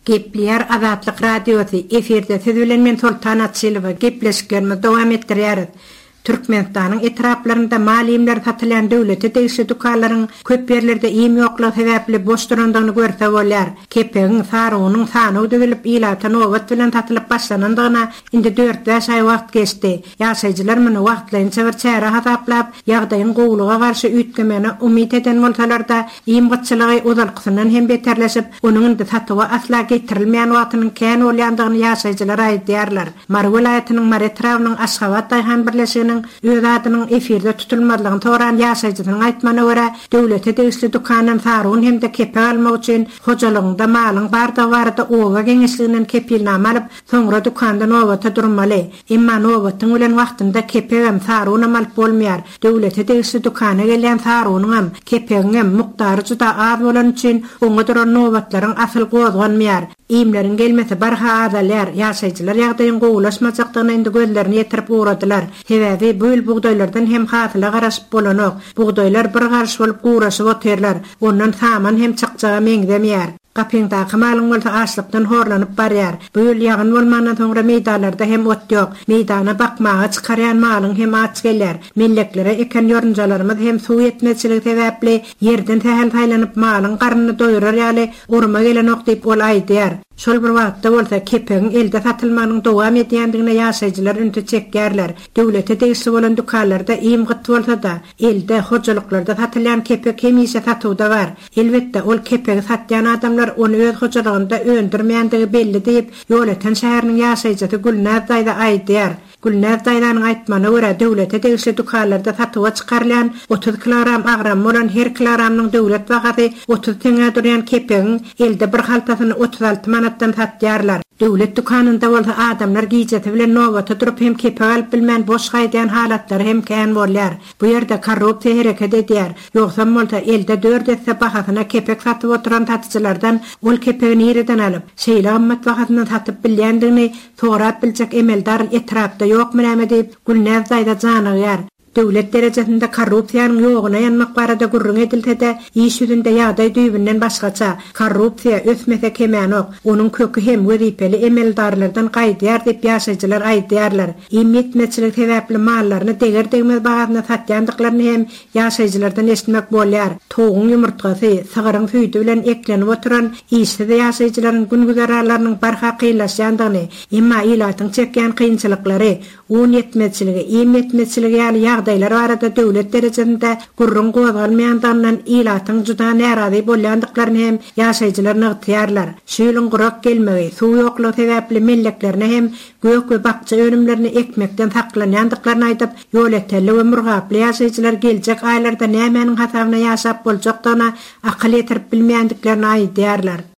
Gepler Azatlyk radiosu efirde Tüzülenmen Sultan Atsilova gepleşiklerimi dowam etdirýär. Türkmenistanyň etraplarynda malimler satylan döwleti degişli dukanlaryň köp ýerlerde iýim ýoklugy sebäpli boş durandygyny görse bolýar. Kepegiň sarygynyň sany ödülip ilatan owat bilen satylyp başlanandygyna indi 4-5 ay wagt geçdi. Ýaşaýjylar muny wagtlaýynça bir çäre hasaplap, ýagdaýyň gowluga garşy üýtgemeni umyt eden bolsalar-da, iýim gıççylygy uzalkysynyň hem beterleşip, onuň indi satyga asla getirilmeýän wagtynyň kän bolýandygyny ýaşaýjylar aýdýarlar. Mar welaýatynyň Mar etrawynyň Aşgabat daýhan birleşiginiň öz adynyň efirde tutulmadygyny toran ýaşaýjynyň aýtmana görä, döwlete degişli dukanyň sarygyny hem de kepeg almak üçin hojalygynda malyň barda owa geňişliginiň kepilnama alyp, soňra dukandan owata durmaly. Emma owatyň bilen wagtynda kepeg hem sarygyny alyp bolmaýar. Döwlete degişli dukana gelýän sarygynyň hem kepegiň hem mukdary juda az bolan üçin oňa duran owatlaryň asyl gozganmaýar. İýimleriň gelmesi barha adalar, ýaşaýjylar ýagdaýyň gowulaşmajakdygyna indi gözlerini ýetirip uğradylar. Sebäbi böl bugdaýlardan hem hasyla garaşyp bolanok. Bugdaýlar bir garşy bolup guraşyp oterler. Ondan saman hem çykjaga meňdemeýär. Gapyňda malyň bolsa açlykdan horlanyp barýar. Böl ýagyn bolmandan soňra meýdanlarda hem ot ýok. Meýdana bakmaga çykarýan malyň hem aç gelýär. Melleklere eken ýorunjalarymyz hem suw etmejçiligi sebäpli ýerden tähel taýlanyp malyň garnyny doýurar ýaly urma gelen ok diýip ol aýdýar. Şol bir wagtda bolsa kepegiň elde satylmanyň dowam edýändigine ýaşaýjylar ünti çekýärler. Döwlete degişli bolan dukanlarda iýim gyt bolsa-da, elde hojalyklarda satylýan kepek hemişe satywda bar. Elbetde ol kepegi satýan adamlar onu öz hojalygynda öndürmeýändigi belli diýip, ýolatan şäheriniň ýaşaýjysy Gülnaz daýda aýdýar. Gülnaz daýlanyň aýtmana görä, döwlete degişli dukanlarda satyga çykarılan 30 kilogram agram bolan her kilogramyň döwlet bagasy 30 teňe durýan kepegiň elde bir haltasyny 36 manatdan satýarlar. Döwlet dukanynda bolsa adamlar giýjeti bilen nowata durup hem kepeg alyp bilmän boş gaýdýan halatlary hem kän bolýar. Bu ýerde korrupsiýa hereket edýär. Ýoksa bolsa elde 4 esse bahasyna kepeg satyp oturan satyjylardan ol kepegini ýerden alyp, şeýle gymmat bahasyna satyp bilýändigini sorap biljek emeldar etrapda ýokmy näme diýip Gülnaz daýda janygyar. Döwlet derejesinde korrupsiýanyň ýogyna ýanmak barada gurrun edilse-de, iş ýüzünde ýagdaý düýbünden başgaça. Korrupsiýa ösmese kemänok, onuň kökü hem wezipeli emeldarlardan gaýdýar diýip ýaşaýjylar aýdýarlar. Iýmitmeçilik sebäpli mallaryny deger-degmez bahasyna satýandyklaryny hem ýaşaýjylardan eşitmek bolýar. Toğuň ýumurtgasy, sygyryň süýdi bilen eklenip oturan işde ýaşaýjylaryň güngüzaralarynyň barha kynlaşýandygyny, emma ilatyň çekýän kynçylyklary, un yetmezçiligi, iýmitmeçiligi ýaly ýagdaýlar barada döwlet derejesinde gurrun gozalmaýandan ilatyň juda närazy bolýandyklaryny hem ýaşaýjylar nygtýarlar. Şeýle gurak gelmegi, suw ýoklugy sebäpli melleklerine hem gök we bakça önümlerini ekmekden saklanýandyklaryny aýdyp, ýoleteli we murgaply ýaşaýjylar geljek aýlarda nämenin hasabyna ýaşap boljakdygyna akyl ýetirip bilmeýändiklaryny aýdýarlar.